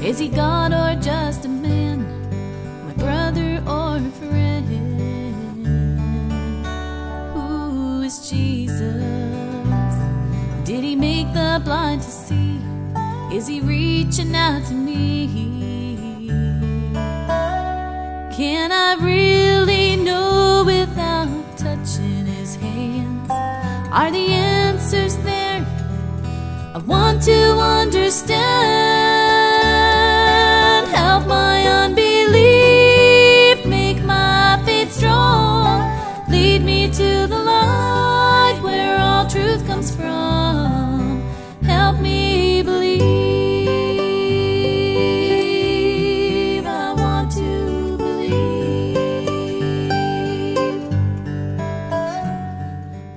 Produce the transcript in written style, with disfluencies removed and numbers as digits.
Is he God or just a man, my brother or a friend? Who is Jesus? Did he make the blind to see? Is he reaching out to me? Can I really know without touching his hands? Are the answers there? I want to understand. Help my unbelief, make my faith strong. Lead me to the light where all truth comes from.